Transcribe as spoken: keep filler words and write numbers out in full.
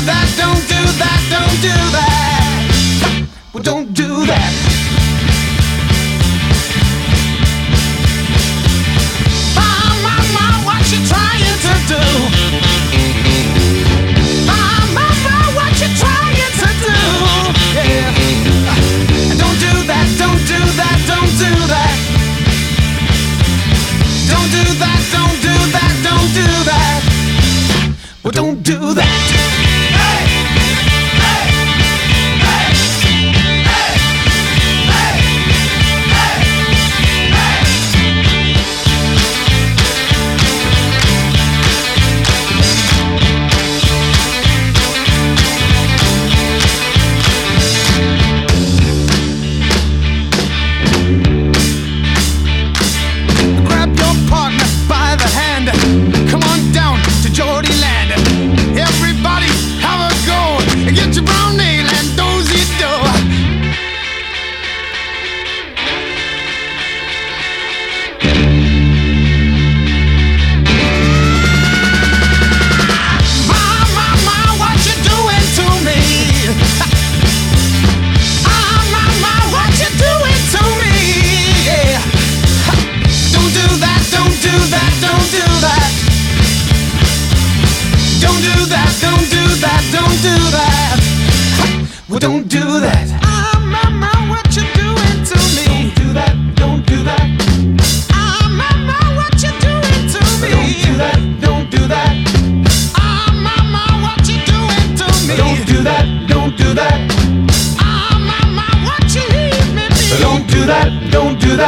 that, don't do that, don't do that. Well, don't do that. My, my, my, what you trying to do? My, my, my, what you trying to do? Yeah. Don't do that, don't do that, don't do that. Don't do that, don't do that, don't do that. Well, don't do that. Hey! Hey! Hey! Hey! Hey! Grab your partner by the hand. Come on down to Geordie Land. Everybody have a go and get your brown nail and dozy dough. My, my, my, what you doing to me? Ah, my, my, what you doing to me? Yeah. Don't do that, don't do that, don't do that. Don't do that, don't do that, don't do that. Well, don't do that. Ah, my, my, what you doing to me? Don't do that, don't do that. Ah, my, my, what you doing to me? Don't do that, don't do that. Ah, my, my, what you doing to me? Don't do that, don't do that. Ah, my, my, what you leave me be? Don't do that, don't do that.